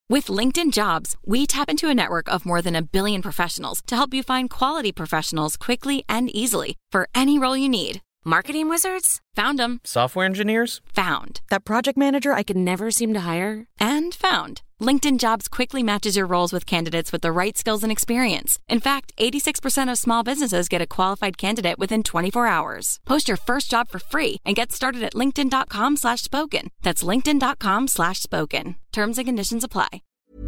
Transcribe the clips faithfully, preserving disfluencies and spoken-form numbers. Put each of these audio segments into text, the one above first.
With LinkedIn Jobs, we tap into a network of more than a billion professionals to help you find quality professionals quickly and easily for any role you need. Marketing wizards? Found them. Software engineers? Found. That project manager I could never seem to hire? And found. LinkedIn Jobs quickly matches your roles with candidates with the right skills and experience. In fact, eighty-six percent of small businesses get a qualified candidate within twenty-four hours. Post your first job for free and get started at linkedin.com slash spoken. That's linkedin.com slash spoken. Terms and conditions apply.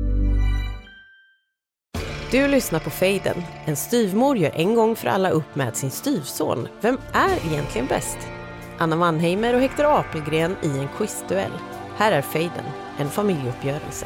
Du lyssnar på Fejden. En styvmor gör en gång för alla upp med sin styvson. Vem är egentligen bäst? Anna Mannheimer och Hector Apelgren i en quizduell. Här är Fejden, en familjeuppgörelse.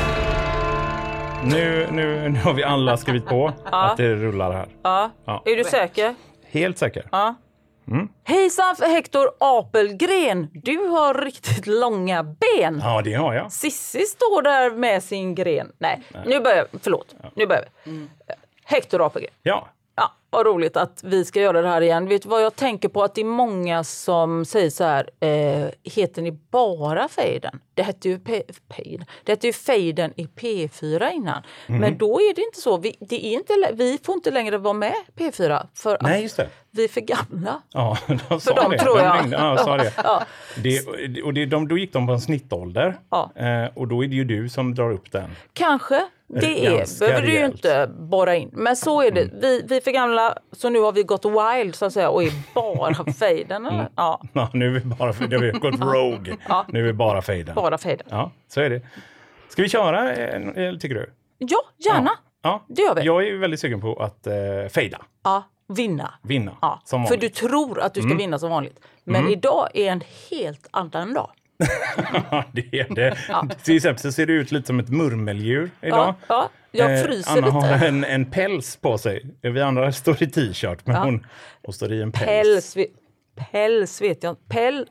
Nu, nu, nu har vi alla skrivit på Ja. att det rullar här. Ja. Ja. Är du säker? Helt säker. Ja. Mm. Hejsan för Hector Apelgren. Du har riktigt långa ben. Ja, det har jag. Sissi står där med sin gren. Nej, Nej. nu börjar vi. Förlåt. Ja. Nu börjar vi. Mm. Hector Apelgren. Ja. Ja, vad roligt att vi ska göra det här igen. Vet du vad jag tänker på? Att det är många som säger så här, eh, heter ni bara Fejden? Det hette ju, P- Fejden. Det hette ju Fejden i P fyra innan. Mm. Men då är det inte så. Vi, det är inte, vi får inte längre vara med P fyra. För att Nej, just det. vi är för gamla. Ja, de sa för dem det. tror de jag. Ringde, ja, sa det. Ja. det, och det, de, då gick de på en snittålder. Ja. Eh, och då är det ju du som drar upp den. Kanske. Det är, behöver du ju inte borra in. Men så är det. Mm. Vi, vi är för gamla, så nu har vi gått wild så att säga och är bara Fejden. Eller? Mm. Ja. Ja, nu är vi bara för, det har vi gått rogue. Ja. Nu är vi bara Fejden. Bara Fejden. Ja, så är det. Ska vi köra, eller tycker du? Ja, gärna. Ja. Ja. Det gör vi. Jag är ju väldigt sugen på att eh, fejda. Ja, vinna. Vinna, ja. som För vanligt. du tror att du ska Mm. vinna som vanligt. Men Mm. idag är en helt annan dag. det är det. Ja. Till exempel så ser det ut lite som ett murmeldjur idag. Ja, ja. Jag fryser eh, Anna lite. har en, en päls på sig. Vi andra står i t-shirt, men ja. hon, hon står i en päls. Päls, päls vet jag inte. Päl,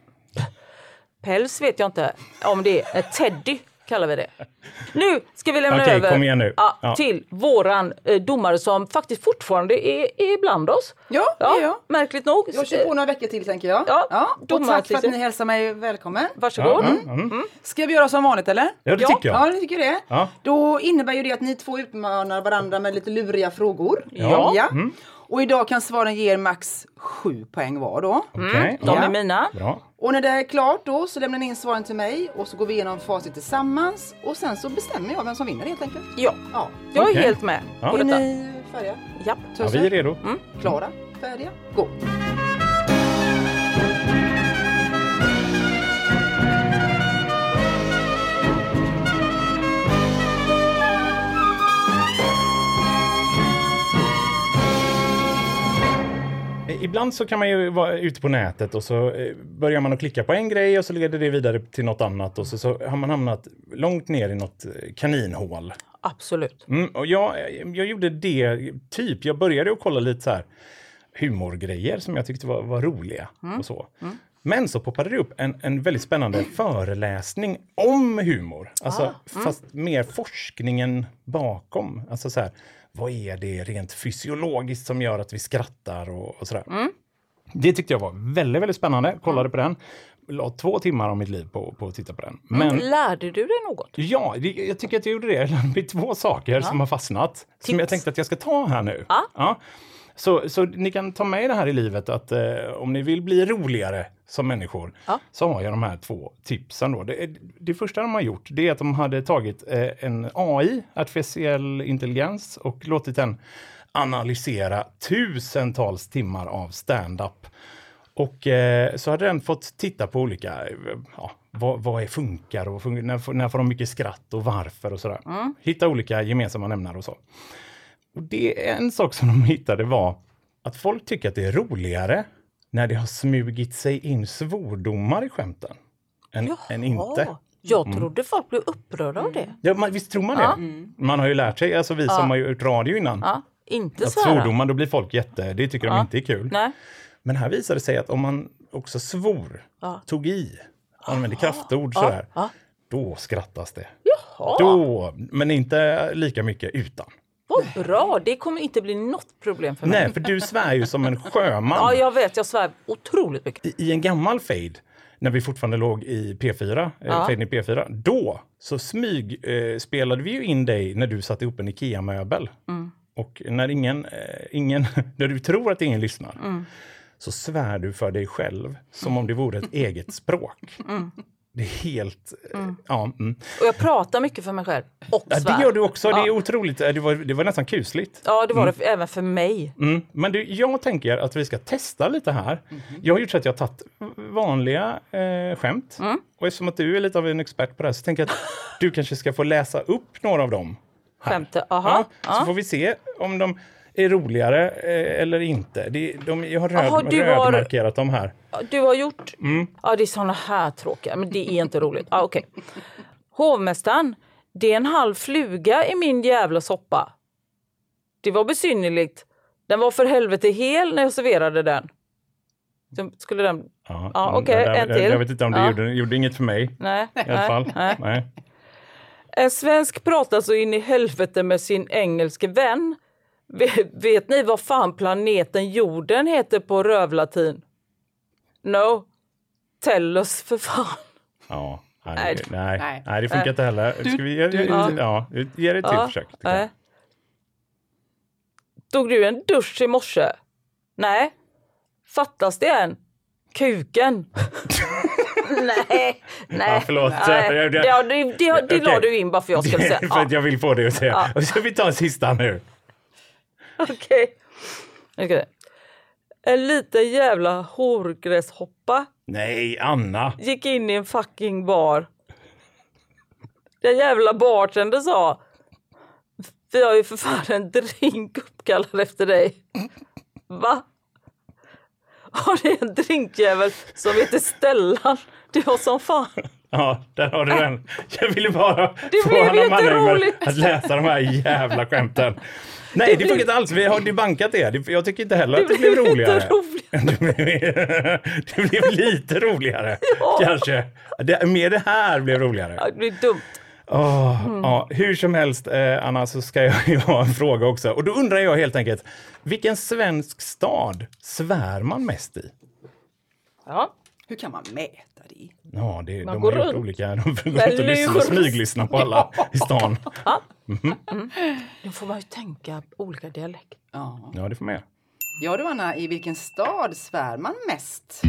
päls vet jag inte om det är ett teddy. Kallar vi det. Nu ska vi lämna Okej, över kom igen nu. Ja, Ja. till våran eh, domare som faktiskt fortfarande är, är bland oss. Ja, det är jag. Märkligt nog. Jag kör på några veckor till tänker jag. Ja, ja. Och domare tack för att till- ni hälsar mig välkommen. Varsågod. Ja, Mm. ja, mm. Ska vi göra som vanligt eller? Ja, det tycker jag. Ja, det tycker det. Ja. Då innebär ju det att ni två utmanar varandra med lite luriga frågor. Ja. ja. Mm. Och idag kan svaren ge er max sju poäng var då. Okej, Mm, de ja. är mina. Bra. Och när det är klart då så lämnar ni in svaren till mig och så går vi igenom facit tillsammans och sen så bestämmer jag vem som vinner helt enkelt. Ja, Ja. jag är Okej. helt med Ja. på Är detta. ni färdiga? Ja. Ja, vi är redo. Mm. Klara? Färdiga? Gå! Ibland så kan man ju vara ute på nätet och så eh, börjar man att klicka på en grej och så leder det vidare till något annat och så, så har man hamnat långt ner i något eh, kaninhål. Absolut. Mm, och jag, jag gjorde det typ, jag började att kolla lite så här humorgrejer som jag tyckte var, var roliga och så. Mm. Men så poppade det upp en, en väldigt spännande föreläsning om humor. Alltså Ah, mm. fast mer forskningen bakom. Alltså så här, vad är det rent fysiologiskt som gör att vi skrattar och, och sådär. Mm. Det tyckte jag var väldigt, väldigt spännande. Kollade på den. La två timmar av mitt liv på, på att titta på den. Men Mm. Lärde du dig något? ja, det, jag tycker att jag gjorde det. Jag lärde mig två saker ja. som har fastnat. Tips. Som jag tänkte att jag ska ta här nu. Ja. Ja. Så, så ni kan ta med det här i livet att eh, om ni vill bli roligare som människor Ja. så har jag de här två tipsen. Då. Det, det första de har gjort det är att de hade tagit eh, en A I, artificiell intelligens, och låtit den analysera tusentals timmar av stand-up. Och eh, så hade den fått titta på olika, eh, ja, vad, vad är funkar och funkar, när, får, när får de mycket skratt och varför och sådär. Mm. Hitta olika gemensamma nämnare och så. Och det är en sak som de hittade var att folk tycker att det är roligare när det har smugit sig in svordomar i skämten än, än inte. Jag trodde folk blev upprörda av det. Ja, man, visst tror man det? Ja. Mm. Man har ju lärt sig, alltså vi Ja. som har gjort radio innan, Ja, inte att svära. svordomar, då blir folk jätte, det tycker de Ja. inte är kul. Nej. Men här visade det sig att om man också svor, Ja. tog i, använde kraftord Ja. sådär, Ja. då skrattas det. Jaha, Då, men inte lika mycket utan. vad bra. Det kommer inte bli något problem för mig. Nej, för du svär ju som en sjöman. Ja, jag vet. Jag svär otroligt mycket. I, I en gammal fade, när vi fortfarande låg i P fyra, Ja. eh, Fejden i P fyra, då så smyg eh, spelade vi ju in dig när du satte ihop en IKEA-möbel. Mm. Och när ingen, eh, ingen när du tror att ingen lyssnar, Mm. så svär du för dig själv som om det vore ett eget språk. Mm. Det är helt... Mm. Ja, mm. Och jag pratar mycket för mig själv. Och ja, svär. det gör du också. Ja. Det är otroligt. Det var, det var nästan kusligt. Ja, det var Mm. det även för mig. Mm. Men du, jag tänker att vi ska testa lite här. Mm. Jag har gjort så att jag har tagit vanliga eh, skämt. Mm. Och eftersom att du är lite av en expert på det här, så tänker jag att du kanske ska få läsa upp några av dem. här. Skämtet, aha. Ja, så får vi se om de är roligare eh, eller inte. Det, de, jag har röd, Aha, du har- rödmarkerat dem här. Du har gjort... Mm. Ja, det är såna här tråkiga, men det är inte roligt. Ja, okej. Hovmästaren, det är en halv fluga i min jävla soppa. Det var besynnerligt. Den var för helvete hel när jag serverade den. Så skulle den... Ja, Ja, mm, okej, det där- en det- till. Jag vet inte om det Ja. gjorde, gjorde inget för mig. Nej, I alla fall. nej. Nej. En svensk pratar så in i helvete med sin engelske vän. Vet, vet ni vad fan planeten jorden heter på rövlatin? No. Tell us för fan. Ja, nej, Nej. det- nej, Nej. nej, det funkar inte heller. Ska vi ge, du- ja. du- Ja, ge det ett till Ja, försök. tycker jag. nej. Tog du en dusch i morse? Nej. Fattas det en? Kuken. nej, nej. Ja, förlåt. Nej. Jag- jag- Ja, det det, det Okej. la du in bara för jag skulle Det säga. är för att Ja. jag vill få det att säga. Ja. Och så vi tar en sista nu. Okej. Okej. En liten jävla horgräshoppa Nej, Anna. gick in i en fucking bar. Den jävla bartender sa: vi har ju för fan en drink uppkallad efter dig. Va? Har ni en drinkjävel som heter Stellan? Det var som fan. Ja, där har du den. Jag ville bara Det få blev Anna Mannheimer jätteroligt. att läsa de här jävla skämten. Nej, det funkar inte alls. Vi har debankat det. Det- Jag tycker inte heller att det blev blev roligare. inte roligt. Det blev, det blev lite roligare, Ja. kanske. Det, mer det här blev roligare. Ja, det blir dumt. Åh, Mm. ja, hur som helst, eh, Anna, så ska jag ju ha en fråga också. Och då undrar jag helt enkelt, vilken svensk stad svär man mest i? Ja. Hur kan man mäta det? Ja, det, Man de går har gjort runt. olika. De får gå Med ut och lyssna, lur. smyglyssna på alla i stan. Då får man ju tänka på olika dialekter. Ja. Ja, det får man göra. Ja du Anna, i vilken stad svär man mest?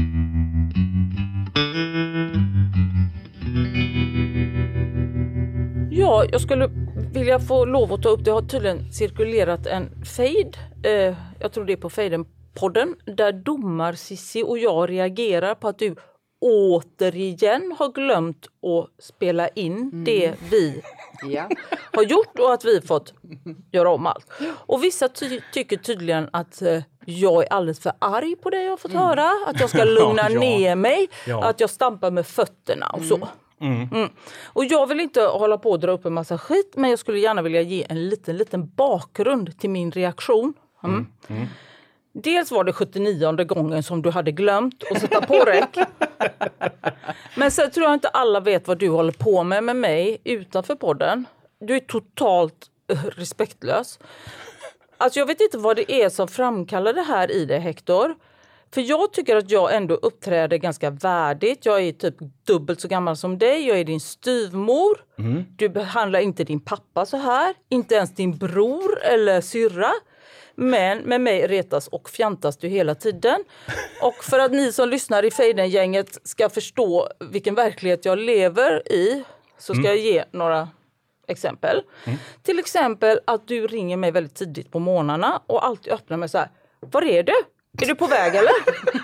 Ja, jag skulle vilja få lov att ta upp, det har tydligen cirkulerat en fejd, eh, jag tror det är på Fejden-podden, där domar Sissi och jag reagerar på att du återigen har glömt att spela in det vi Ja. har gjort och att vi fått göra om allt. Och vissa ty- tycker tydligen att eh, jag är alldeles för arg på det jag har fått höra, att jag ska lugna Ja, ja. ner mig, Ja. att jag stampar med fötterna och så. Mm. Och jag vill inte hålla på och dra upp en massa skit, men jag skulle gärna vilja ge en liten, liten bakgrund till min reaktion. Mm. Dels var det sjuttionionde gången som du hade glömt att sätta på räck. Men sen tror jag inte alla vet vad du håller på med med mig utanför podden. Du är totalt eh, respektlös. Alltså jag vet inte vad det är som framkallar det här i dig, Hector. För jag tycker att jag ändå uppträder ganska värdigt. Jag är typ dubbelt så gammal som dig. Jag är din styvmor. Mm. Du behandlar inte din pappa så här. Inte ens din bror eller syrra. Men med mig retas och fjantas du hela tiden. Och för att ni som lyssnar i Fejden-gänget ska förstå vilken verklighet jag lever i, så ska jag ge några exempel. Mm. Till exempel att du ringer mig väldigt tidigt på morgnarna och alltid öppnar mig så här: var är du? Är du på väg eller?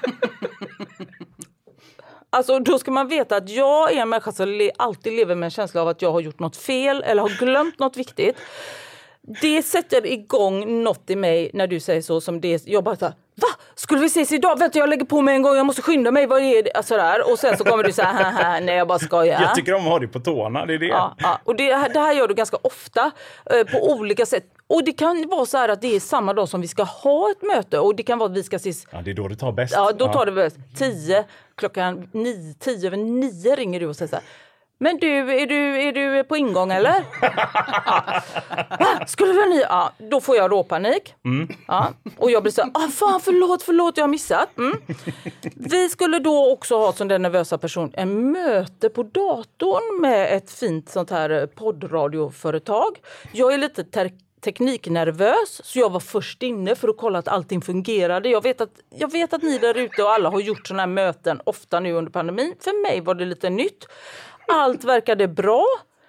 Alltså då ska man veta att jag är en människa som le- alltid lever med en känsla av att jag har gjort något fel eller har glömt något viktigt. Det sätter igång något i mig när du säger så, som det. Jag bara så här: va? Skulle vi ses idag? Vänta, jag lägger på mig en gång, jag måste skynda mig, vad är det? Alltså där. Och sen så kommer du så här, haha, nej jag bara skojar. Jag tycker om att ha det på tårna, det är det. Ja, ja. Och det, det här gör du ganska ofta eh, på olika sätt. Och det kan vara så här att det är samma dag som vi ska ha ett möte, och det kan vara att vi ska ses. Ja, det är då det tar bäst. Ja, då tar det bäst. Tio, klockan nio, tio över nio ringer du och säger så här: Men du, är du, är du på ingång eller? Ja. Va? Skulle du ni? Ja, då får jag råpanik. Mm. Ja. Och jag blir så här, ah, fan förlåt, förlåt, jag har missat. Mm. Vi skulle då också ha som den nervösa person en möte på datorn med ett fint sånt här poddradioföretag. Jag är lite ter- tekniknervös, så jag var först inne för att kolla att allting fungerade. Jag vet att, jag vet att ni där ute och alla har gjort såna här möten ofta nu under pandemin. För mig var det lite nytt. Allt verkade bra,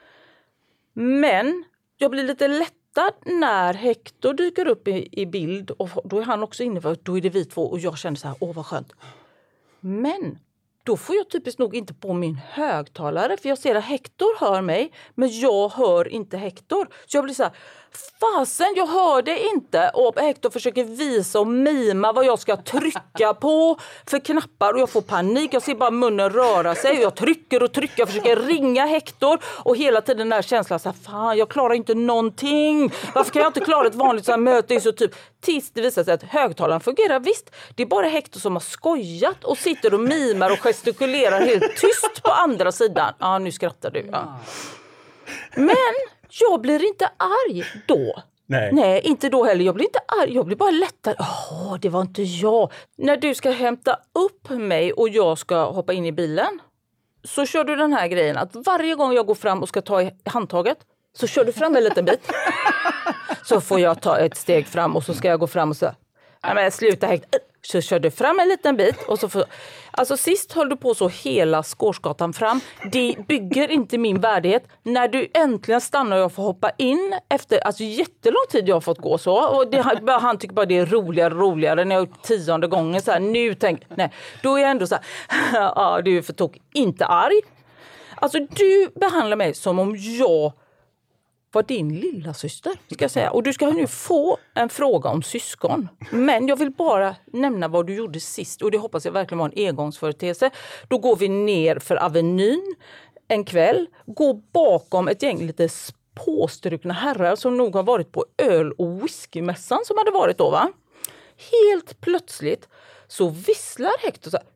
men jag blir lite lättad när Hector dyker upp i, i bild. Och då är han också inne, för då är det vi två och jag känner så här, åh vad skönt. Men då får jag typiskt nog inte på min högtalare, för jag ser att Hector hör mig, men jag hör inte Hector. Så jag blir så här, fasen, jag hör det inte. Och Hector försöker visa och mima vad jag ska trycka på för knappar och jag får panik. Jag ser bara munnen röra sig. Jag trycker och trycker, jag försöker ringa Hector och hela tiden den här känslan så här, fan, jag klarar inte någonting. Varför kan jag inte klara ett vanligt så här möte? Så typ, tills det visar sig att högtalaren fungerar. Visst, det är bara Hector som har skojat och sitter och mimar och gestikulerar helt tyst på andra sidan. Ja, ah, nu skrattar du. Ja. Men jag blir inte arg då. Nej. Nej, inte då heller. Jag blir inte arg. Jag blir bara lättare. Åh, det var inte jag. När du ska hämta upp mig och jag ska hoppa in i bilen, så kör du den här grejen att varje gång jag går fram och ska ta i handtaget, så kör du fram en liten bit. Så får jag ta ett steg fram och så ska jag gå fram och så, nej men sluta häkt. Så kör du fram en liten bit och så får, alltså sist höll du på så hela Skårsgatan fram. Det bygger inte min värdighet. När du äntligen stannar och jag får hoppa in efter, alltså jättelång tid jag har fått gå så. Och det, han tycker bara det är roligare och roligare när jag har tionde gången så här, nu tänk, nej. Då är jag ändå så här, ja du är för tok, inte arg. Alltså du behandlar mig som om jag var din lilla syster, ska jag säga. Och du ska nu få en fråga om syskon. Men jag vill bara nämna vad du gjorde sist. Och det hoppas jag verkligen var en engångsföreteelse. Då går vi ner för Avenyn en kväll. Går bakom ett gäng lite påstrukna herrar som nog har varit på öl- och whiskymässan som hade varit då, va? Helt plötsligt så visslar Hector så här.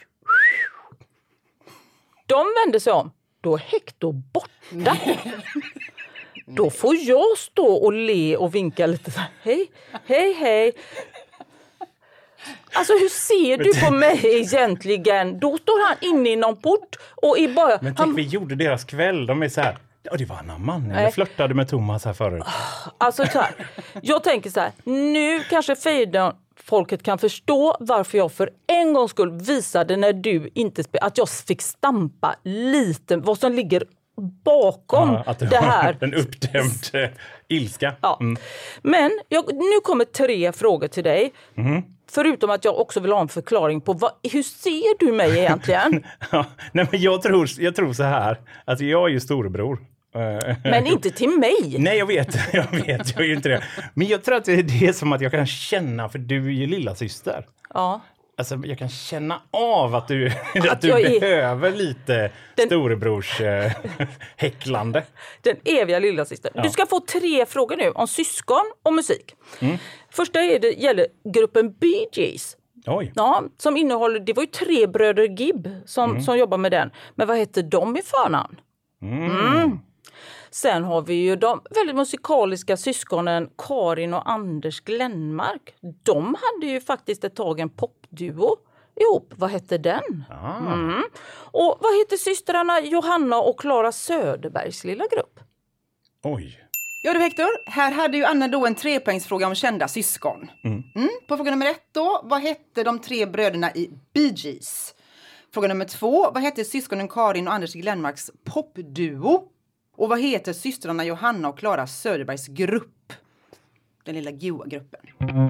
De vänder sig om. Då är Hector borta. Då får jag stå och le och vinka lite så här, hej, hej, hej. Alltså hur ser du på mig egentligen? Då står han inne i någon port och är bara... Men tänk, han... vi gjorde deras kväll, de är så här, ja det var Anna Mann, jag flörtade med Thomas här förut. Alltså så här, jag tänker så här, nu kanske fejden folket kan förstå varför jag för en gångs skull visade när du inte spelade, att jag fick stampa lite, vad som ligger bakom ja, att det, det här. En uppdämd eh, ilska. Ja. Mm. Men jag, nu kommer tre frågor till dig. Mm. Förutom att jag också vill ha en förklaring på vad, hur ser du mig egentligen? ja, nej, men jag tror, jag tror så här. Alltså jag är ju storebror. Men inte till mig. Nej, jag vet. Jag vet, jag är ju inte det. Men jag tror att det är som att jag kan känna, för du är ju lilla syster. Ja. Alltså jag kan känna av att du, att att du är... behöver lite den... storebrors äh, häcklande. Den eviga lilla syster. Ja. Du ska få tre frågor nu om syskon och musik. Mm. Första är det, gäller gruppen Bee Gees. Oj. Ja, som innehåller, det var ju tre bröder Gibb som, mm. som jobbar med den. Men vad heter de i förnamn? Mm. Mm. Sen har vi ju de väldigt musikaliska syskonen Karin och Anders Glenmark. De hade ju faktiskt ett tag en popduo ihop. Vad hette den? Ah. Mm. Och vad heter systrarna Johanna och Klara Söderbergs lilla grupp? Oj. Ja du Hector, här hade ju Anna då en trepoängsfråga om kända syskon. Mm. Mm. På fråga nummer ett då, vad hette de tre bröderna i Bee Gees? Fråga nummer två, vad hette syskonen Karin och Anders Glenmarks popduo? Och vad heter systrarna Johanna och Klara Söderbergs grupp? Den lilla goa gruppen.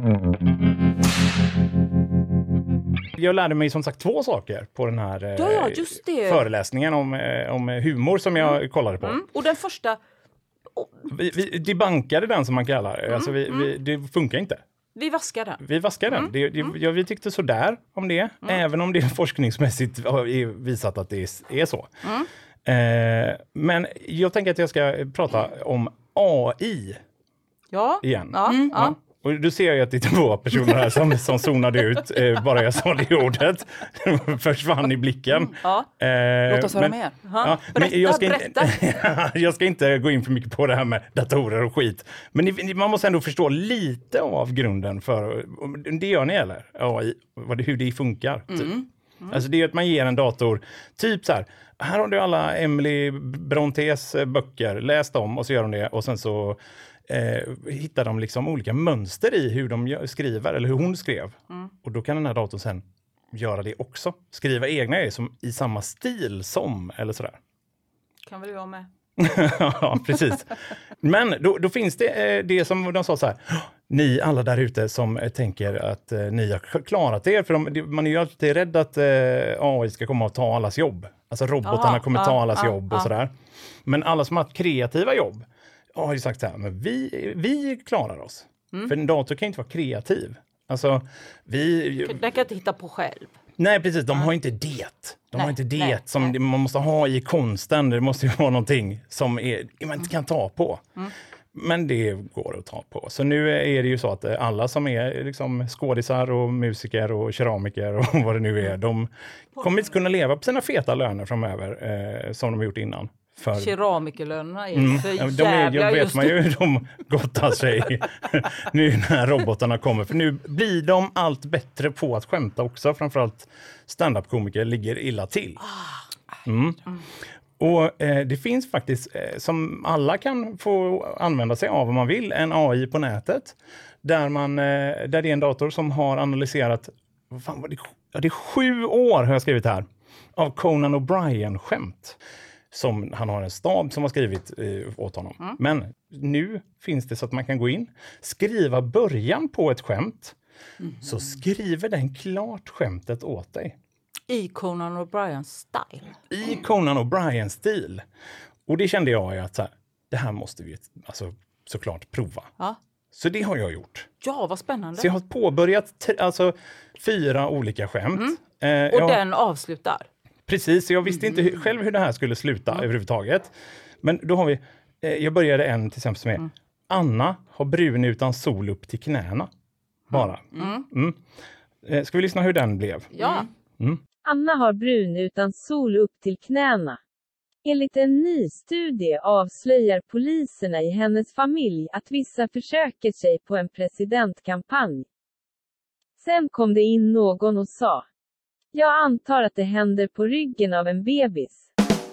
Jag lärde mig som sagt två saker på den här ja, ja, just det. föreläsningen om, om humor som jag mm. kollade på. Mm. Och den första... Oh. Vi, vi debankade den som man kallar det. Mm. Alltså vi, vi, det funkar inte. Vi vaskar den. Vi vaskar den. Mm. Det, det, ja, vi tyckte sådär om det. Mm. Även om det forskningsmässigt är visat att det är, är så. Mm. Eh, men jag tänker att jag ska prata om A I ja. igen. Ja. Mm. Ja. Och du ser ju att det är två personer här som, som zonade ut. Eh, bara jag sa det ordet. Försvann i blicken. Ja. Eh, Låt oss höra men, mer. ja, Berätta, men jag, ska berätta. inte, jag ska inte gå in för mycket på det här med datorer och skit. Men ni, man måste ändå förstå lite av grunden för... Det gör ni eller? A I, vad det, hur det funkar. Typ. Mm. Mm. Alltså det är att man ger en dator, typ så här, här har du alla Emily Brontes böcker, läs dem och så gör de det och sen så eh, hittar de liksom olika mönster i hur de gör, skriver eller hur hon skrev. Mm. Och då kan den här datorn sen göra det också. Skriva egna grejer som i samma stil som eller sådär. Kan väl jag med? Ja, precis. Men då, då finns det eh, det som de sa så här, ni alla där ute som eh, tänker att eh, ni har klarat er, för de, man är ju alltid rädd att eh, A I ska komma och ta allas jobb. Alltså robotarna Aha, kommer ta allas ah, jobb och ah. sådär. Men alla som har haft kreativa jobb har ju sagt så här, men vi, vi klarar oss. Mm. För en dator kan inte vara kreativ. Alltså, vi... Den kan inte hitta på själv. Nej, precis. De har inte det. De nej, har inte det nej, som nej. man måste ha i konsten. Det måste ju vara någonting som är, man inte kan ta på. Mm. Men det går att ta på. Så nu är det ju så att alla som är liksom skådisar och musiker och keramiker och vad det nu är, de kommer inte kunna leva på sina feta löner framöver eh, som de har gjort innan. För... Keramikerlönerna är mm. för jävla de är, jag vet man ju hur de gottar sig nu när robotarna kommer. För nu blir de allt bättre på att skämta också. Framförallt stand-up-komiker ligger illa till. Mm. Och eh, det finns faktiskt, eh, som alla kan få använda sig av om man vill, en A I på nätet. Där, man, eh, där det är en dator som har analyserat, vad fan var det, ja, det är sju år har jag skrivit här, av Conan O'Brien-skämt. Som han har en stab som har skrivit eh, åt honom. Mm. Men nu finns det så att man kan gå in, skriva början på ett skämt. Mm. Så skriver den klart skämtet åt dig. I Conan O'Brien style. I Conan O'Brien stil. Och det kände jag att så här, det här måste vi alltså, såklart prova. Ja. Så det har jag gjort. Ja, vad spännande. Så jag har påbörjat t- alltså, fyra olika skämt. Mm. Eh, Och jag... den avslutar. Precis, så jag visste inte hur, själv hur det här skulle sluta mm. överhuvudtaget. Men då har vi, eh, jag började en till exempel som är mm. Anna har brun utan sol upp till knäna. Bara. Mm. Mm. Eh, ska vi lyssna hur den blev? Ja. Mm. Anna har brun utan sol upp till knäna. Enligt en ny studie avslöjar poliserna i hennes familj att vissa försöker sig på en presidentkampanj. Sen kom det in någon och sa: jag antar att det händer på ryggen av en bebis.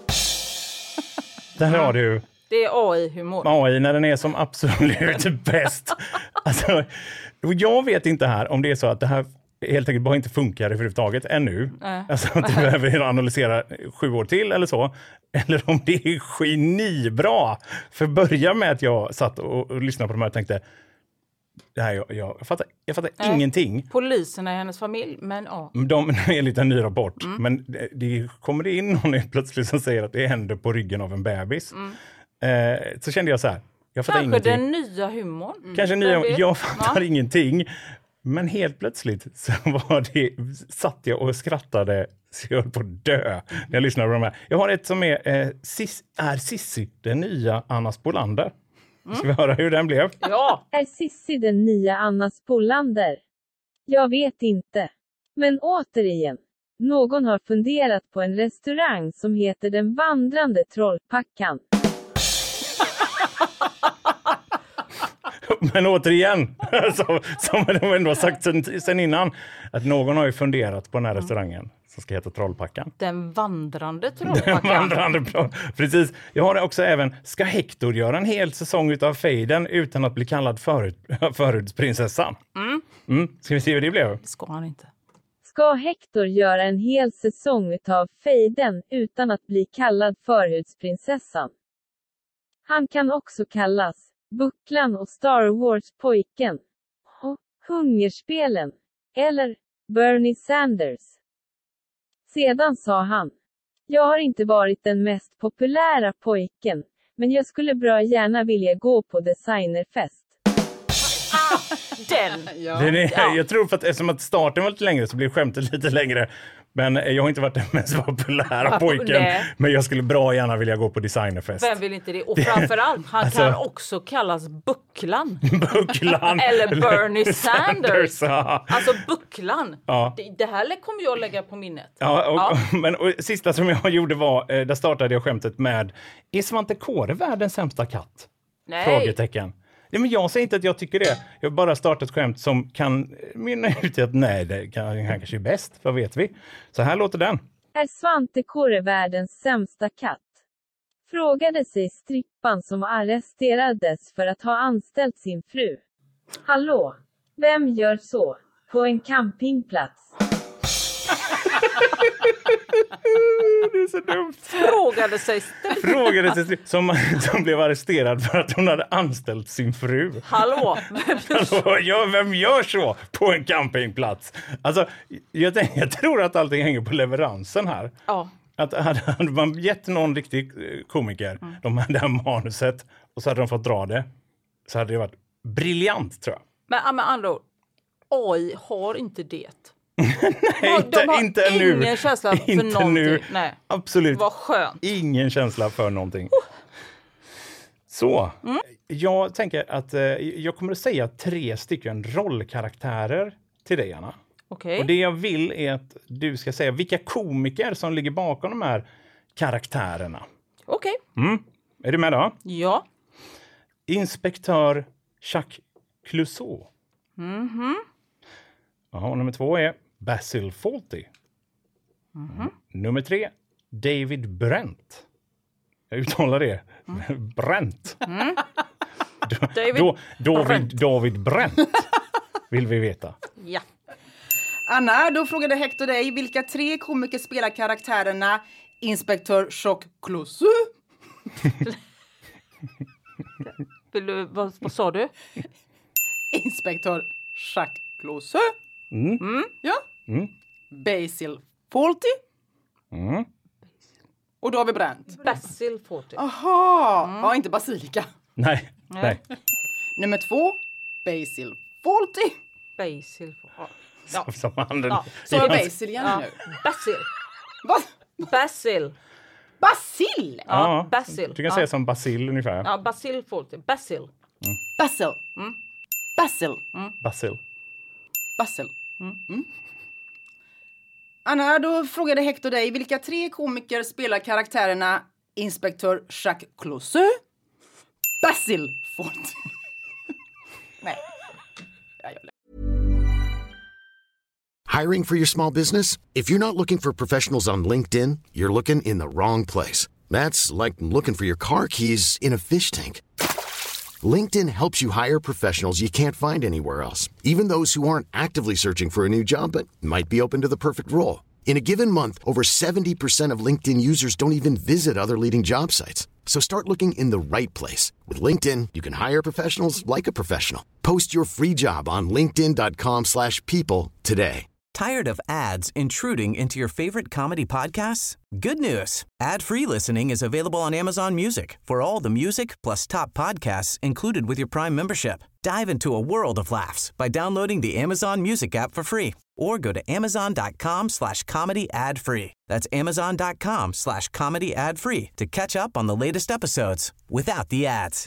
Där har du. Det är A I-humor. A I när den är som absolut bäst. Alltså, jag vet inte här om det är så att det här helt enkelt bara inte funkar överhuvudtaget ännu. Äh. Alltså att du behöver analysera sju år till eller så. Eller om det är genibra. För börja med att jag satt och, och lyssnade på de här och tänkte, det här, jag, jag, jag fattar, jag fattar äh. ingenting. Poliserna i hennes familj, men ja. De är lite en ny rapport. Mm. Men det, det kommer det in någon plötsligt som säger att det händer på ryggen av en bebis. Mm. Eh, så kände jag så här, jag fattar Kanske ingenting. den nya humorn. Mm. Kanske nya, jag fattar ja. ingenting. Men helt plötsligt så var det, satt jag och skrattade så jag höll på att dö när jag lyssnade på de här. Jag har ett som är, eh, Sis, är Sissi, den nya Anna Spolander. Mm. Ska vi höra hur den blev? Ja! Är Sissi den nya Anna Spolander? Jag vet inte. Men återigen, någon har funderat på en restaurang som heter Den vandrande trollpackan. Men återigen, så, som de ändå har sagt sen, sen innan, att någon har ju funderat på den här restaurangen som ska heta Trollpackan. Den vandrande Trollpackan. Den vandrande, precis. Jag har också även, ska Hector göra en hel säsong utav Fejden utan att bli kallad förut, förhudsprinsessan? Mm. Mm. Ska vi se hur det blev? Det ska han inte. Ska Hector göra en hel säsong utav Fejden utan att bli kallad förhudsprinsessan? Han kan också kallas Bucklan och Star Wars-pojken. Och Hungerspelen. Eller Bernie Sanders. Sedan sa han: jag har inte varit den mest populära pojken, men jag skulle bra gärna vilja gå på designerfest. Den! Ja. Den är, jag tror för att eftersom att starten var lite längre så blir skämtet lite längre. Men jag har inte varit den mest populära pojken. Nej. Men jag skulle bra gärna vilja gå på designerfest. Vem vill inte det? Och framförallt, han alltså, kan också kallas Bucklan. Bucklan. Eller Bernie Sanders. Sanders ja. Alltså Bucklan. Ja. Det, det här kommer jag lägga på minnet. Ja, och, Ja. Men och, sista som jag gjorde var, eh, där startade jag skämtet med, är Svante Kåre världens sämsta katt? Nej. Frågetecken. Ja, men jag säger inte att jag tycker det. Jag har bara startat ett skämt som kan mynna ut i att nej, det kan, han kanske är bäst. Vad vet vi? Så här låter den. Är Svante Kåre världens sämsta katt? Frågade sig strippan som arresterades för att ha anställt sin fru. Hallå? Vem gör så? På en campingplats? Det är så dumt. Frågade sig ställ- Frågade sig som, som blev arresterad för att hon hade anställt sin fru. Hallå? Alltså, ja, vem gör så på en campingplats? Alltså, jag, tänk, jag tror att allting hänger på leveransen här. Ja. Att hade, hade man gett någon riktig komiker mm. de hade det här manuset och så hade de fått dra det, så hade det varit briljant, tror jag. Men med andra ord, A I har inte det. Nej, inte, de har inte ingen nu. Ingen känsla för inte någonting. Nu. Nej. Absolut. Vad skönt. Ingen känsla för någonting. Så, mm. jag tänker att eh, jag kommer att säga tre stycken rollkaraktärer till dig, Anna. Okay. Och det jag vill är att du ska säga vilka komiker som ligger bakom de här karaktärerna. Okej. Okay. Mm. Är du med då? Ja. Inspektör Jacques Clouseau. Mhm. Jaha, nummer två är Basil Fawlty. Mm-hmm. Nummer tre, David Brent. Jag uttalar det. Mm. Brent. Mm. Do, David, do, David, Brent. David Brent vill vi veta. Ja. Anna, då frågade Hector dig vilka tre komiker spelar karaktärerna Inspektör Jacques Clouseau. Vill du, vad, vad sa du? Inspektör Jacques Clouseau. Mm. Mm. Ja. Mm. Basil Fawlty. Mm. Och då har vi Brent. Basil Fawlty. Aha, mm. Ja, inte basilika. Nej, nej. Nummer två, Basil Fawlty. Basil Fawlty. Ja. Som handen. Ja. Så har Basil igen ja. nu. Basil. Vad? Basil. Basil? Ja, ja, Basil. Du kan ja. säga som Basil ungefär. Ja, Basil Fawlty. Basil. Mm. Basil. Mm. Basil. Mm. Basil. Basil. Mm. Mm. Anna, då frågade Hector dig vilka tre komiker spelar karaktärerna Inspektör Jacques Clouseau, Basil Fawlty. Nej. Hiring for your small business? If you're not looking for professionals on LinkedIn, you're looking in the wrong place. That's like looking for your car keys in a fish tank. LinkedIn helps you hire professionals you can't find anywhere else, even those who aren't actively searching for a new job but might be open to the perfect role. In a given month, over seventy percent of LinkedIn users don't even visit other leading job sites. So start looking in the right place. With LinkedIn, you can hire professionals like a professional. Post your free job on linkedin dot com slash people today. Tired of ads intruding into your favorite comedy podcasts? Good news. Ad-free listening is available on Amazon Music for all the music plus top podcasts included with your Prime membership. Dive into a world of laughs by downloading the Amazon Music app for free or go to amazon dot com slash comedy ad free. That's amazon dot com slash comedy ad free to catch up on the latest episodes without the ads.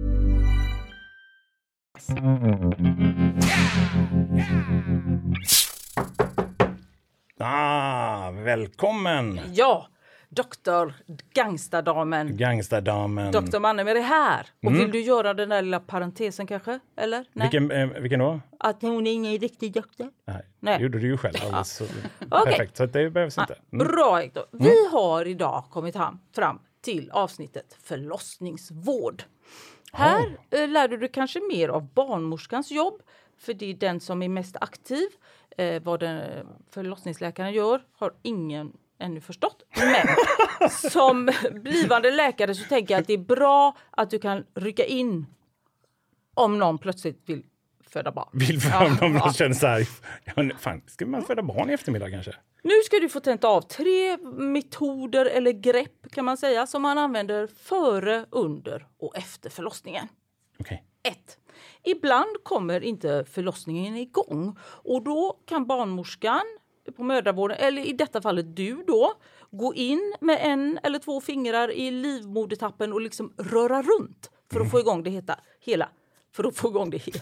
Ah, välkommen! Ja, doktor Gangstadamen. Gangstadamen. doktor Mannemer är här. Och Mm. vill du göra den där lilla parentesen kanske? Eller? Nej. Vilken, eh, vilken då? Att hon är ingen riktig doktor. Nej, Nej. det gjorde du ju själv. Alltså, Okay. perfekt, så att det behövs inte. Mm. Bra, Hector. Vi har idag kommit ham- fram till avsnittet förlossningsvård. Här eh, lär du dig kanske mer av barnmorskans jobb. För det är den som är mest aktiv. Eh, vad den förlossningsläkaren gör har ingen ännu förstått. Men som blivande läkare så tänker jag att det är bra att du kan rycka in om någon plötsligt vill föda barn. Vill Ja, om de ja. känner så här, ja, fan, ska man föda barn i eftermiddag kanske? Nu ska du få tenta av tre metoder eller grepp kan man säga som man använder före, under och efter förlossningen. Okej. ett. Ibland kommer inte förlossningen igång och då kan barnmorskan på mödravården, eller i detta fallet du då, gå in med en eller två fingrar i livmodertappen och liksom röra runt för att få igång det heta, hela. För att få igång det hela.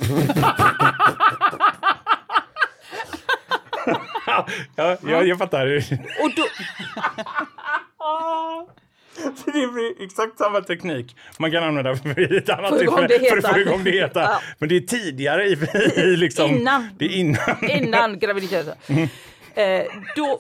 ja, jag, jag fattar. Och då... Så det blir exakt samma teknik man kan använda för ett annat tillfälle för att få igång det heta. Ja. Men det är tidigare i, i liksom... Innan. Det är innan. Innan graviditeten. Mm. Eh, då...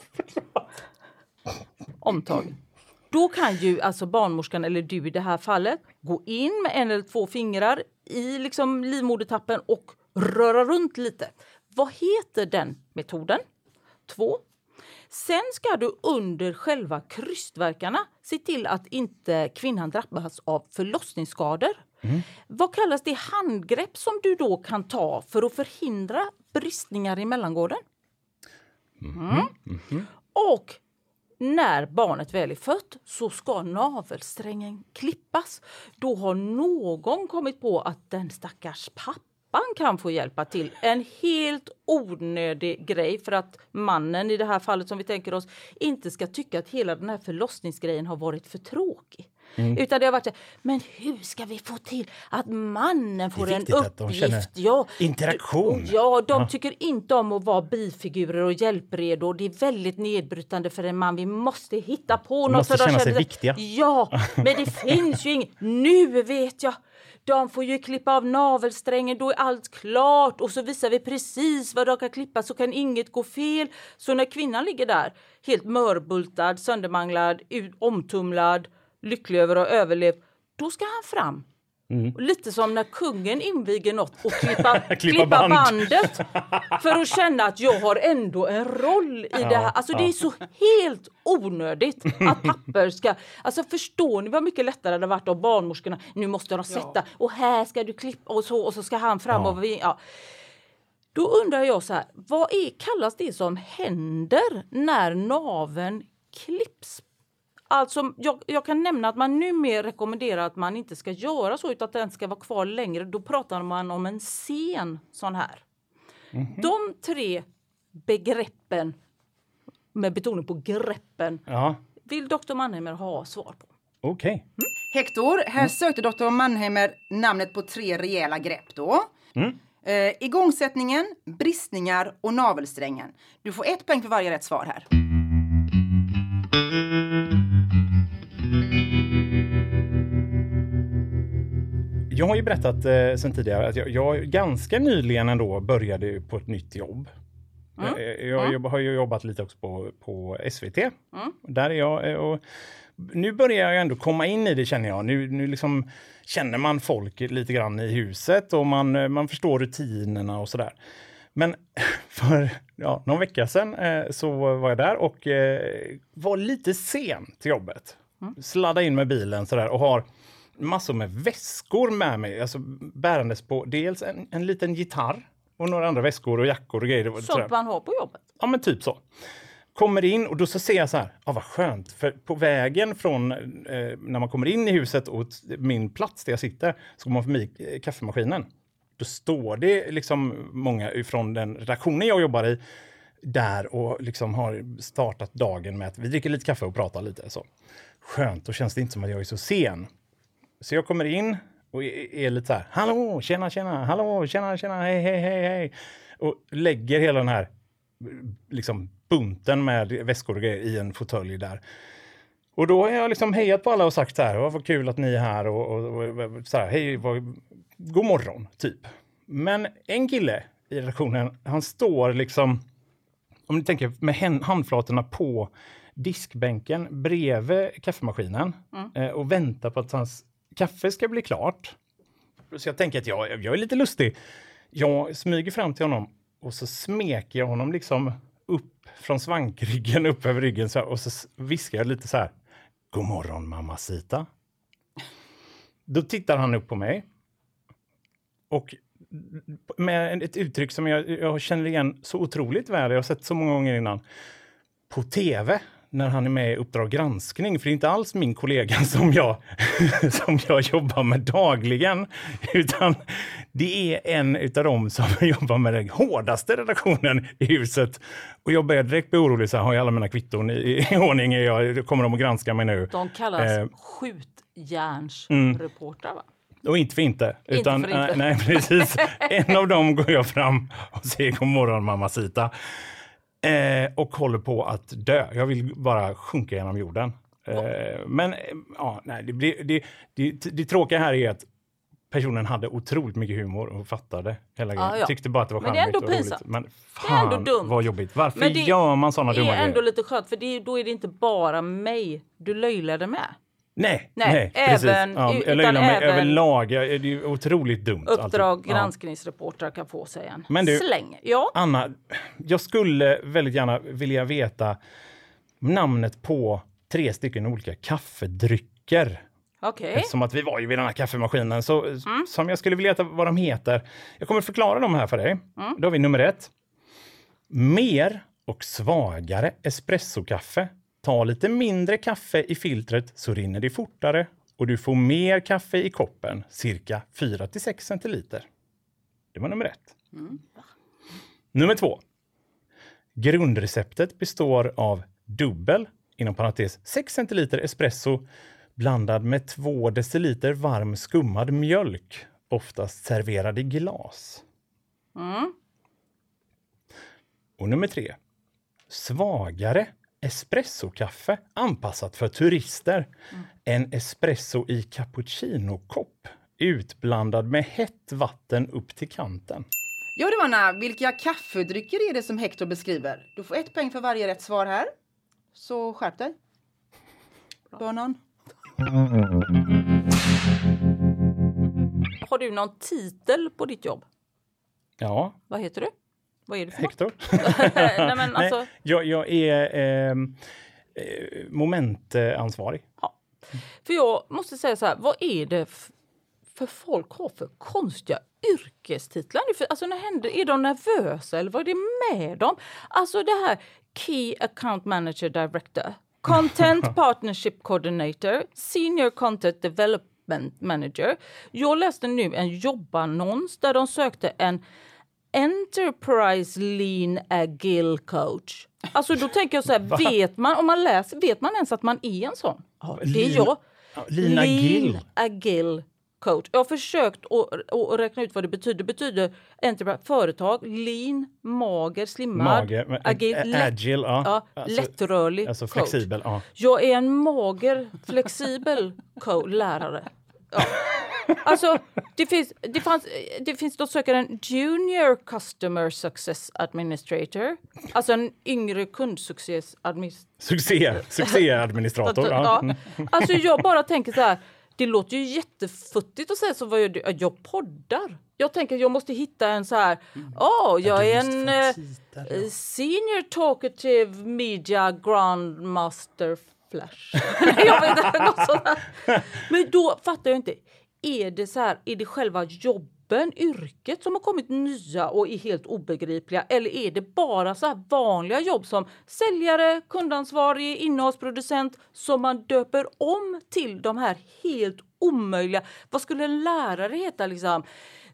Omtag. Då kan ju alltså barnmorskan eller du i det här fallet gå in med en eller två fingrar i liksom livmodertappen och röra runt lite. Vad heter den metoden? Två. Sen ska du under själva krystverkarna se till att inte kvinnan drabbas av förlossningsskador. Mm. Vad kallas det handgrepp som du då kan ta för att förhindra bristningar i mellangården? Mm. Mm. Mm. Och när barnet väl är fött så ska navelsträngen klippas. Då har någon kommit på att den stackars pappa kan få hjälpa till. En helt onödig grej för att mannen i det här fallet som vi tänker oss inte ska tycka att hela den här förlossningsgrejen har varit för tråkig. Mm. Utan det har varit så, men hur ska vi få till att mannen får en uppgift? Ja, interaktion. Ja, de ja. tycker inte om att vara bifigurer och hjälpredo. Det är väldigt nedbrytande för en man. Vi måste hitta på något. De måste för känna de sig viktiga. Ja, men det finns ju inget. Nu vet jag. De får ju klippa av navelsträngen, då är allt klart. Och så visar vi precis vad de kan klippa så kan inget gå fel. Så när kvinnan ligger där, helt mörbultad, söndermanglad, omtumlad, lycklig över att överleva, då ska han fram. Mm. Lite som när kungen inviger något och klippa, klippa, klippa band. bandet för att känna att jag har ändå en roll i ja, det här. Alltså ja. det är så helt onödigt att papper ska... Alltså förstår ni vad mycket lättare det har varit av barnmorskorna? Nu måste de sätta ja. och här ska du klippa och så och så ska han fram. Ja. Och vi, ja. Då undrar jag så här, vad är, kallas det som händer när naveln klipps? Alltså, jag, jag kan nämna att man numera rekommenderar att man inte ska göra så utan att den ska vara kvar längre. Då pratar man om en sen sån här. Mm-hmm. De tre begreppen, med betoning på greppen, ja. vill doktor Mannheimer ha svar på. Okej. Okay. Mm. Hector, här mm. sökte doktor Mannheimer namnet på tre rejäla grepp då. Mm. Eh, igångsättningen, bristningar och navelsträngen. Du får ett poäng för varje rätt svar här. Jag har ju berättat eh, sen tidigare att jag, jag ganska nyligen ändå började på ett nytt jobb. Mm. Jag, jag, jag har ju jobbat lite också på, på S V T. Mm. Där är jag. Och nu börjar jag ändå komma in i det, känner jag. Nu, nu liksom känner man folk lite grann i huset och man, man förstår rutinerna och sådär. Men för ja, någon vecka sedan eh, så var jag där och eh, var lite sen till jobbet. Mm. Sladda in med bilen sådär och har massor med väskor med mig. Alltså bärandes på dels en, en liten gitarr och några andra väskor och jackor och grejer. Sånt man har på jobbet? Ja, men typ så. Kommer in och då så ser jag så här, ja ah, vad skönt. För på vägen från eh, när man kommer in i huset och min plats där jag sitter så går man förbi kaffemaskinen. Då står det liksom många från den redaktionen jag jobbar i där och liksom har startat dagen med att vi dricker lite kaffe och pratar lite. Så. Skönt, då känns det inte som att jag är så sen. Så jag kommer in och är lite så här, hallå, tjena, tjena, hallå, tjena, tjena, hej, hej, hej, hej. Och lägger hela den här liksom bunten med väskor och grejer i en fåtölj där. Och då har jag liksom hejat på alla och sagt så här, vad kul att ni är här och, och, och så här, hej, vad, god morgon, typ. Men en kille i redaktionen, han står liksom, om ni tänker med handflatorna på diskbänken bredvid kaffemaskinen mm. eh, och väntar på att hans kaffe ska bli klart. Så jag tänker att jag, jag är lite lustig. Jag smyger fram till honom och så smeker jag honom liksom upp från svankryggen, upp över ryggen så här, och så viskar jag lite så här, god morgon mamacita. Då tittar han upp på mig och med ett uttryck som jag, jag känner igen så otroligt väl, jag har sett så många gånger innan på tv när han är med i Uppdrag granskning. För det är inte alls min kollega som jag, som jag jobbar med dagligen. Utan det är en utav dem som jobbar med den hårdaste redaktionen i huset. Och jag börjar direkt bli orolig. Så här, har jag alla mina kvitton i, i ordning? Jag, kommer de att granska mig nu? De kallas eh, skjutjärnsreportrar mm. va? Och inte för inte. Utan, inte för inte. Äh, nej, precis. En av dem går jag fram och säger god morgon mamacita. Eh, och håller på att dö. Jag vill bara sjunka genom jorden. Eh, men ja, nej, det, blir, det, det, det, det tråkiga här är att personen hade otroligt mycket humor och fattade hela grejen. Ah, ja. Tyckte bara att det var charmigt och roligt. Men fan, det är ändå dumt. Vad jobbigt. Varför men det gör man sådana dumma grejer? Det är ändå lite skönt, för det, då är det inte bara mig du löjlade med. Nej, nej, nej även, ja, jag löjlar mig överlag. Det är ju otroligt dumt. Uppdrag granskningsreportrar kan få sig en men du, släng. Ja. Anna, jag skulle väldigt gärna vilja veta namnet på tre stycken olika kaffedrycker. Okej. Okay. Som att vi var ju vid den här kaffemaskinen. Så, mm. Som jag skulle vilja veta vad de heter. Jag kommer förklara dem här för dig. Mm. Då har vi nummer ett. Mer och svagare espressokaffe. Ta lite mindre kaffe i filtret så rinner det fortare. Och du får mer kaffe i koppen. Cirka fyra till sex centiliter. Det var nummer ett. Mm. Nummer två. Grundreceptet består av dubbel, inom parentes sex centiliter espresso blandad med två deciliter varm skummad mjölk, oftast serverad i glas. Mm. Och nummer tre. Svagare espressokaffe anpassat för turister. Mm. En espresso i cappuccino-kopp utblandad med hett vatten upp till kanten. Ja, det var Anna. Vilka kaffedrycker är det som Hector beskriver? Du får ett poäng för varje rätt svar här. Så skärp dig. Börnan. Har du någon titel på ditt jobb? Ja. Vad heter du? Vad är det för Hector? Nej, men alltså... Nej, jag, jag är eh, eh, momentansvarig. Ja. För jag måste säga så här, vad är det f- för folk har för konstiga yrkestitlar? Alltså när händer, är de nervösa eller vad är det med dem? Alltså det här Key Account Manager Director, Content Partnership Coordinator, Senior Content Development Manager. Jag läste nu en jobbannons där de sökte en Enterprise Lean Agile Coach. Alltså då tänker jag så här, vet man, om man läser, vet man ens att man är en sån? Ja, det är jag. Lean Agile. Lean Agile Coach. Jag har försökt att, att räkna ut vad det betyder. Det betyder enterprise, företag, lean, mager, slimmad, mager, agile, lätt, agile ja. Ja, alltså, lättrörlig alltså coach. Flexibel, ja. Jag är en mager, flexibel coach, lärare. Ja. Alltså, det finns, det fanns, det finns då söker en Junior Customer Success Administrator. Alltså en yngre kundsuccessadministrator. Succé, succéadministrator. Ja. Ja. Alltså jag bara tänker så här, det låter ju jättefuttigt att säga så, vad gör du? Jag poddar. Jag tänker jag måste hitta en så här, ja, oh, jag är en uh, Senior Talkative Media Grandmaster Flash. Jag vet inte, något sånt här. Men då fattar jag inte. Är det så här, är det själva jobben, yrket som har kommit nya och är helt obegripliga? Eller är det bara så här vanliga jobb som säljare, kundansvarig, innehållsproducent som man döper om till de här helt omöjliga? Vad skulle en lärare heta liksom?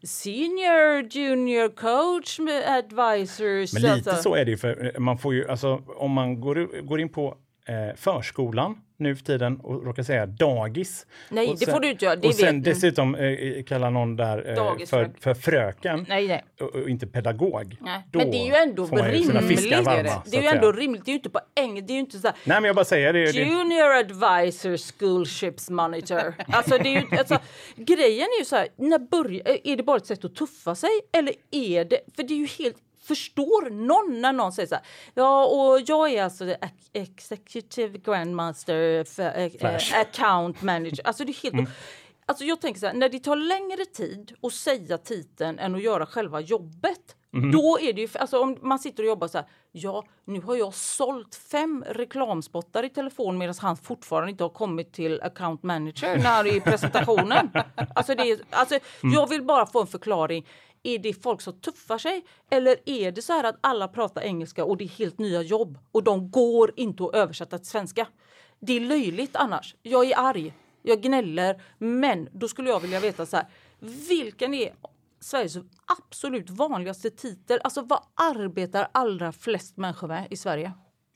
Senior, junior coach, advisors. Men lite alltså. Så är det ju, för man får ju, alltså om man går, går in på eh, förskolan nu för tiden och råkar säga dagis. Nej, sen, det får du inte göra. Det och sen vet. dessutom eh, kallar någon där eh, för, för fröken. Nej, nej. Och, och inte pedagog. Nej. Men det är ju ändå rimligt. Varma, det är ju ändå rimligt. Det är ju inte på engelska. Det är ju inte så här. Nej, men jag bara säger det. Junior advisor schoolships monitor. Alltså det är ju, alltså, grejen är ju så här, när börjar, är det bara ett sätt att tuffa sig eller är det, för det är ju helt, förstår någon när någon säger så här, ja, och jag är alltså executive grandmaster för, äh, account manager. Alltså det är helt, mm. alltså jag tänker så här, när det tar längre tid att säga titeln än att göra själva jobbet, mm. då är det ju, alltså om man sitter och jobbar så här, ja, nu har jag sålt fem reklamspottar i telefon medan han fortfarande inte har kommit till account manager när det är i presentationen. Alltså, det är, alltså mm. jag vill bara få en förklaring. Är det folk som tuffar sig? Eller är det så här att alla pratar engelska och det är helt nya jobb och de går inte att översätta till svenska? Det är löjligt annars. Jag är arg, jag gnäller, men då skulle jag vilja veta så här, vilken är Sveriges absolut vanligaste titel? Alltså vad arbetar allra flest människor med i Sverige?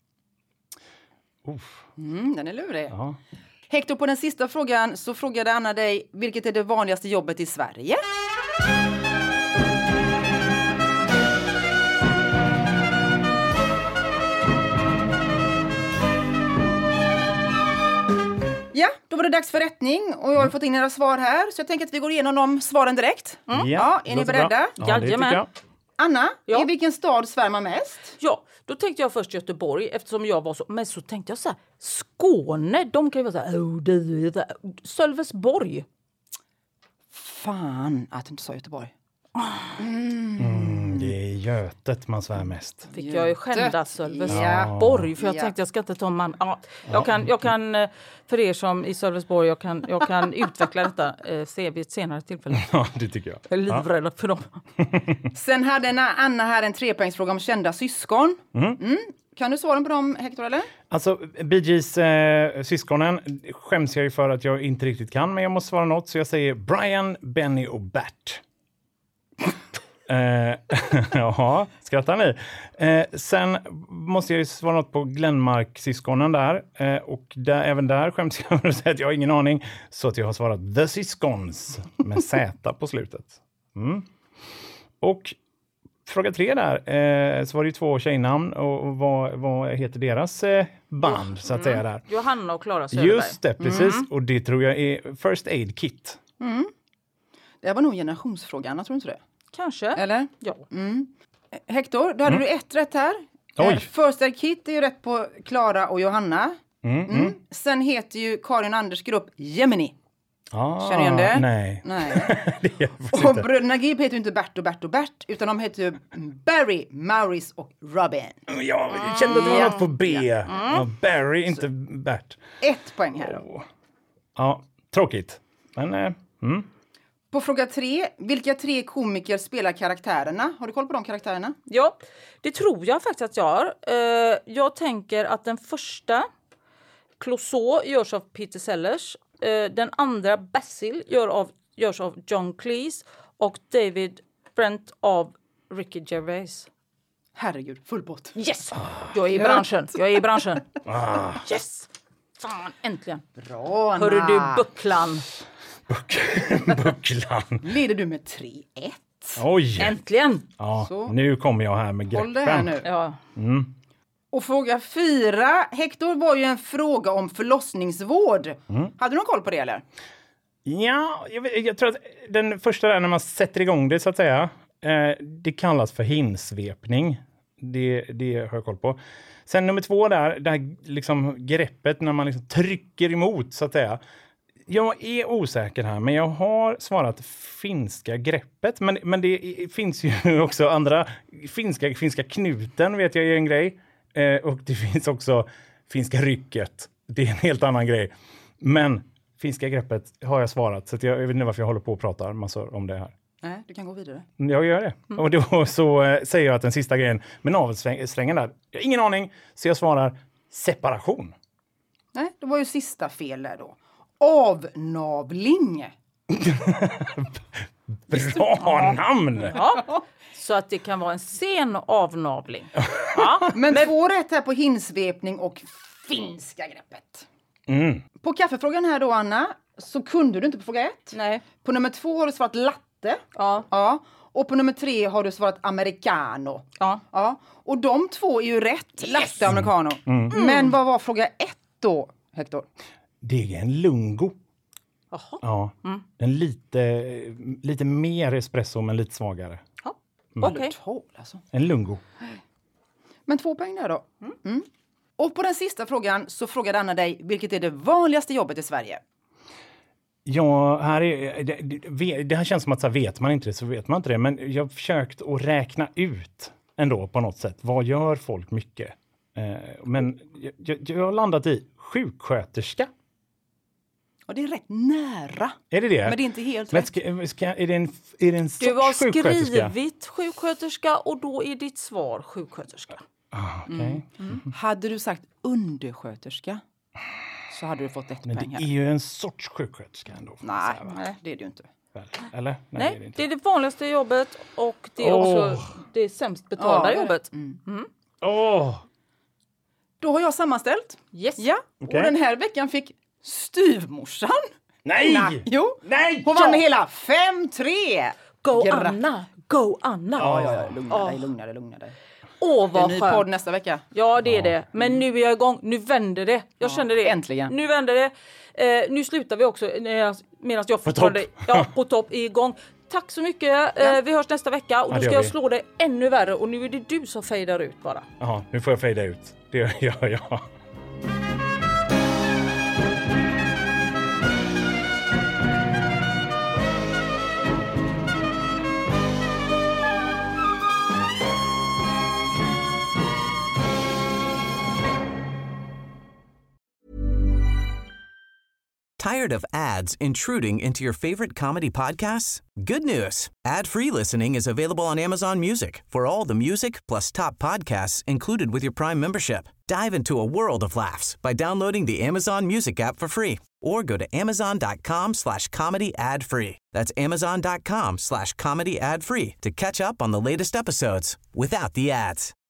Mm, den är lurig. Ja. Hector, på den sista frågan så frågade Anna dig, vilket är det vanligaste jobbet i Sverige? Ja, då var det dags för rättning och jag har fått in era svar här så jag tänker att vi går igenom de svaren direkt. Mm. Ja, är ni låter beredda? bra. Ja, det tycker jag. Anna, Ja. i vilken stad svär man mest? Ja, då tänkte jag först Göteborg eftersom jag var så... Men så tänkte jag så här, Skåne, de kan ju vara så här... Oh, det, det. Sölvesborg. Fan att du inte sa Göteborg. Mm, det är Götet man svär mest. Fick jag ju skända Ja. Sölvesborg för jag Ja. tänkte jag ska inte ta man. Ja, jag kan jag kan eh, för er som i Sölvesborg jag kan jag kan utveckla detta eh, se vid ett senare tillfälle. Ja, det tycker jag. Jag är livrädd för dem. Sen hade Anna här en trepoängsfråga om kända syskon. Mm. Kan du svara på dem, Hector, eller? Alltså, Bee Gees eh, syskonen skäms jag ju för att jag inte riktigt kan, men jag måste svara något. Så jag säger Brian, Benny och Bert. eh, Jaha, skrattar ni? Eh, sen måste jag ju svara något på Glenmark-syskonen där. Eh, och där, även där skäms jag för att säga att jag har ingen aning. Så att jag har svarat The Syskons med Z på slutet. Mm. Och fråga tre där, eh, så var det ju två tjejnamn och, och vad, vad heter deras eh, band så att säga där. Johanna och Klara Söderberg. Just det, precis. Mm. Och det tror jag är First Aid Kit. Mm. Det var nog en generationsfråga, Anna, tror du inte det? Kanske. Eller? Ja. Mm. Hector, då hade Mm. du ett rätt här. Oj. Eh, First Aid Kit är ju rätt på Klara och Johanna. Mm, Mm. mm. Sen heter ju Karin Anders grupp Gemini. Ah, Känner du igen det? Nej. Nej. Det gör jag Och inte. bröderna Gibb heter ju inte Bert och Bert och Bert, utan de heter ju Barry, Maurice och Robin. Ja, jag kände att det var Ja. något på B. Ja, Barry, inte Bert. Ett poäng här då. Åh. Ja, tråkigt. Men, eh, mm. På fråga tre, vilka tre komiker spelar karaktärerna? Har du koll på de karaktärerna? Ja, det tror jag faktiskt att jag har. Uh, jag tänker att den första, Clouseau, görs av Peter Sellers. Uh, den andra, Basil, gör av, görs av John Cleese. Och David Brent av Ricky Gervais. Herregud, full pott. Yes! Jag är i branschen. Jag är i branschen. Ah. Yes! Fan, äntligen. Bra, Anna. Hörru du, bucklan. Bucklan. Leder du med tre ett. Oj! Äntligen! Ja, Så. nu kommer jag här med greppen. Håll det här nu. Ja. Mm. Och fråga fyra, Hector, var ju en fråga om förlossningsvård. Mm. Hade du någon koll på det, eller? Ja, jag, vet- jag tror att den första där när man sätter igång det så att säga, eh, det kallas för hinsvepning. Det, det har jag koll på. Sen nummer två där, det här liksom greppet när man liksom trycker emot så att säga. Jag är osäker här, men jag har svarat finska greppet. Men, men det är, finns ju också andra, finska, finska knuten vet jag är en grej. Eh, och det finns också finska rycket. Det är en helt annan grej. Men finska greppet har jag svarat, så att jag, jag vet inte varför jag håller på och pratar massor om det här. Nej, du kan gå vidare. Jag gör det. Mm. Och då så eh, säger jag att den sista grejen med navelsträngen där, jag har ingen aning, så jag svarar separation. Nej, det var ju sista fel där då. Avnavling. Bra namn! Ja. Så att det kan vara en sen avnavling. Ja. Men, Men två rätt här på hinsvepning och finska greppet. Mm. På kaffefrågan här då, Anna, så kunde du inte på fråga ett. Nej. På nummer två har du svarat latte. Ja. Ja. Och på nummer tre har du svarat americano. Ja. Ja. Och de två är ju rätt. Yes. Latte och americano. Mm. Mm. Men vad var fråga ett då, Hector? Det är en lungo. Jaha. Ja. Mm. En lite, lite mer espresso men lite svagare. Ja. Mm. Okej. Tål, alltså. En lungo. Men två poäng där då. Mm. Och på den sista frågan så frågade Anna dig, vilket är det vanligaste jobbet i Sverige? Ja, här är, det, det, det här känns som att så här, vet man inte det så vet man inte det. Men jag har försökt att räkna ut ändå på något sätt. Vad gör folk mycket? Eh, men jag, jag, jag har landat i sjuksköterska. Och det är rätt nära. Är det det? Men det är inte helt Men rätt. ska, ska, är det en, är det en sorts Du har sjuksköterska? skrivit sjuksköterska och då är ditt svar sjuksköterska. Ah, okay. Mm. Hade du sagt undersköterska så hade du fått ett Men poäng det här. är ju en sorts sjuksköterska ändå. får man Nej, säga, va? nej, det är det ju inte. Väl? Eller? Nej, Nej, det är det inte. det är det vanligaste jobbet och det är Åh. också det sämst betalda Ja, det är det. jobbet. Åh! Då har jag sammanställt. Yes. Ja, Okej. och den här veckan fick styvmorsan. Nej! Nej, jo. Nej! Hon vann med hela fem tre. Go Gra- Anna! Go Anna! Ja, ja, ja. Lugna Ja. dig, lugna dig, lugna dig. Åh, Det är en vad ny skönt. podd nästa vecka. Ja, det är det. Men nu är jag igång. Nu vänder det. Jag känner det. äntligen. Nu vänder det. Eh, nu slutar vi också medan jag topp. fortfarande ja, på topp är igång. Tack så mycket. Eh, vi hörs nästa vecka och Ja, då det ska gör jag vi. slå det ännu värre och nu är det du som fejdar ut bara. Jaha, nu får jag fejda ut. Det gör jag. Tired of ads intruding into your favorite comedy podcasts? Good news. Ad-free listening is available on Amazon Music for all the music plus top podcasts included with your Prime membership. Dive into a world of laughs by downloading the Amazon Music app for free or go to amazon.com slash comedy ad free. That's amazon.com slash comedy ad free to catch up on the latest episodes without the ads.